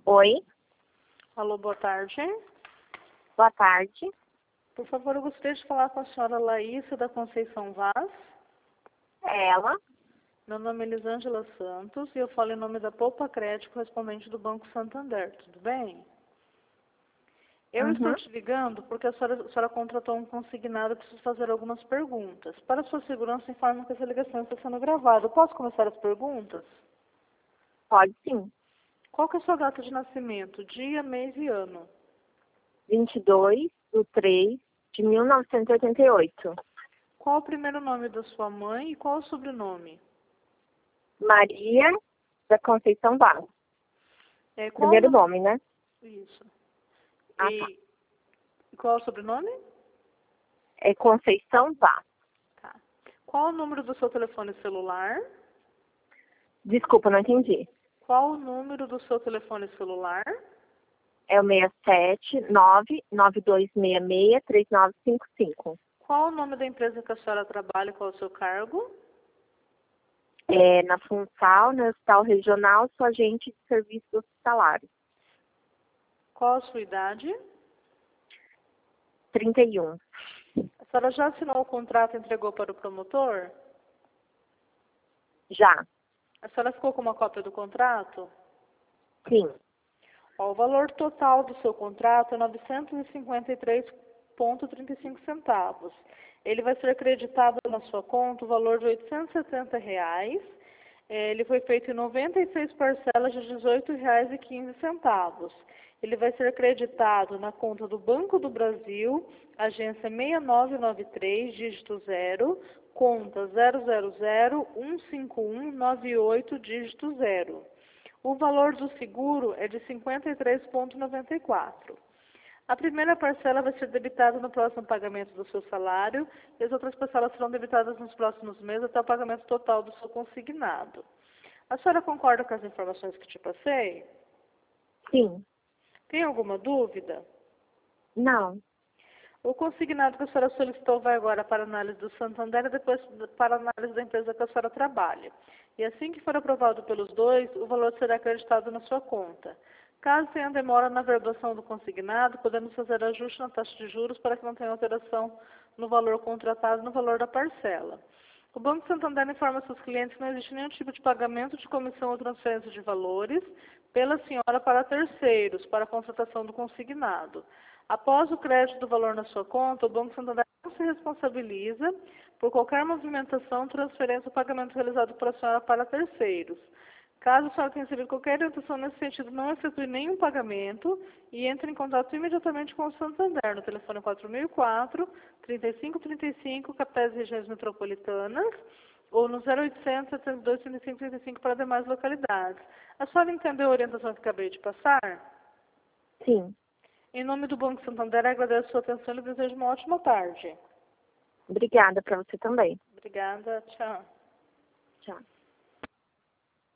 Oi, Alô, boa tarde. boa tarde. Por favor, eu gostaria de falar com a senhora Laísa da Conceição Vaz. É ela? Meu nome é Elisângela Santos e eu falo em nome da Poupa Crédito, correspondente do Banco Santander. Tudo bem? Eu estou Uhum. te ligando porque a senhora contratou um consignado e preciso fazer algumas perguntas. Para sua segurança, informo que essa ligação está sendo gravada. Eu posso começar as perguntas? Pode sim. Qual que é a sua data de nascimento? Dia, mês e ano? 22/3/1988. Qual o primeiro nome da sua mãe e qual o sobrenome? Maria da Conceição Vaz. Qual o Primeiro número... nome, né? Isso. Ah, tá. E qual é o sobrenome? É Conceição Vaz. Tá. Qual o número do seu telefone celular? Desculpa, não entendi. Qual o número do seu telefone celular? É o 67992663955. Qual o nome da empresa que a senhora trabalha e qual é o seu cargo? É na Funsal, no Hospital Regional, sou agente de serviços hospitalares. Qual a sua idade? 31. A senhora já assinou o contrato e entregou para o promotor? Já. A senhora ficou com uma cópia do contrato? Sim. Ó, o valor total do seu contrato é R$ 953,35. Ele vai ser acreditado na sua conta o valor de R$ 870. Ele foi feito em 96 parcelas de R$ 18,15. Ele vai ser acreditado na conta do Banco do Brasil, agência 6993, dígito 0, conta 000-15198, dígito 0. O valor do seguro é de R$ 53,94. A primeira parcela vai ser debitada no próximo pagamento do seu salário e as outras parcelas serão debitadas nos próximos meses até o pagamento total do seu consignado. A senhora concorda com as informações que te passei? Sim. Tem alguma dúvida? Não. O consignado que a senhora solicitou vai agora para a análise do Santander e depois para a análise da empresa que a senhora trabalha. E assim que for aprovado pelos dois, o valor será acreditado na sua conta. Caso tenha demora na verbalização do consignado, podemos fazer ajuste na taxa de juros para que não tenha alteração no valor contratado e no valor da parcela. O Banco Santander informa seus clientes que não existe nenhum tipo de pagamento de comissão ou transferência de valores pela senhora para terceiros, para a contratação do consignado. Após o crédito do valor na sua conta, o Banco Santander não se responsabiliza por qualquer movimentação, transferência ou pagamento realizado por a senhora para terceiros. Caso a senhora tenha recebido qualquer orientação nesse sentido, não efetue nenhum pagamento e entre em contato imediatamente com o Santander no telefone 4004-3535, capitais e regiões metropolitanas, ou no 0800 72 35 35 para demais localidades. A senhora entendeu a orientação que acabei de passar? Sim. Em nome do Banco Santander, agradeço a sua atenção e desejo uma ótima tarde. Obrigada para você também. Obrigada, tchau. Tchau.